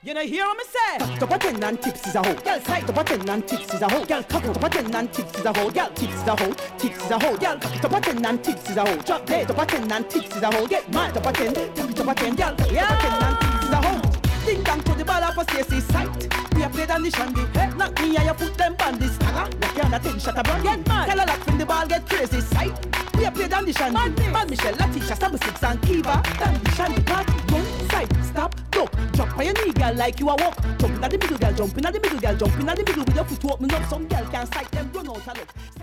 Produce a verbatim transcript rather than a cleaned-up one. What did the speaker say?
You know, hear what me say? Top of ten and tips is a hoe. Girl, side top of ten and tips is a hoe. Girl, cock top of ten and tips is a hoe. Girl, tips is a hoe. Tips is a hoe. Girl, cock top of ten and tips is a hoe. Drop dead top of ten and tips is a hoe. Get mad top of ten. Top of ten. Girl, top of ten and tips is a hoe. Ding dong to the ball off a C S C site. We a play down the shandy. Hey, knock me and you put them bandits. Stagger, like you on a ten shot a brand. Get mad. Tell a lot from the ball get crazy sight. We a play down the shandy. Bad Michelle, Latisha, Sabu Six and Kiva. Down the shandy party. Run, side, stop, look. Jump on your knee, girl, like you a walk. Jump in at the middle, girl. Jump in at the middle, girl. Jump in at the middle with your foot open up. Some girl can't sight them run out a look.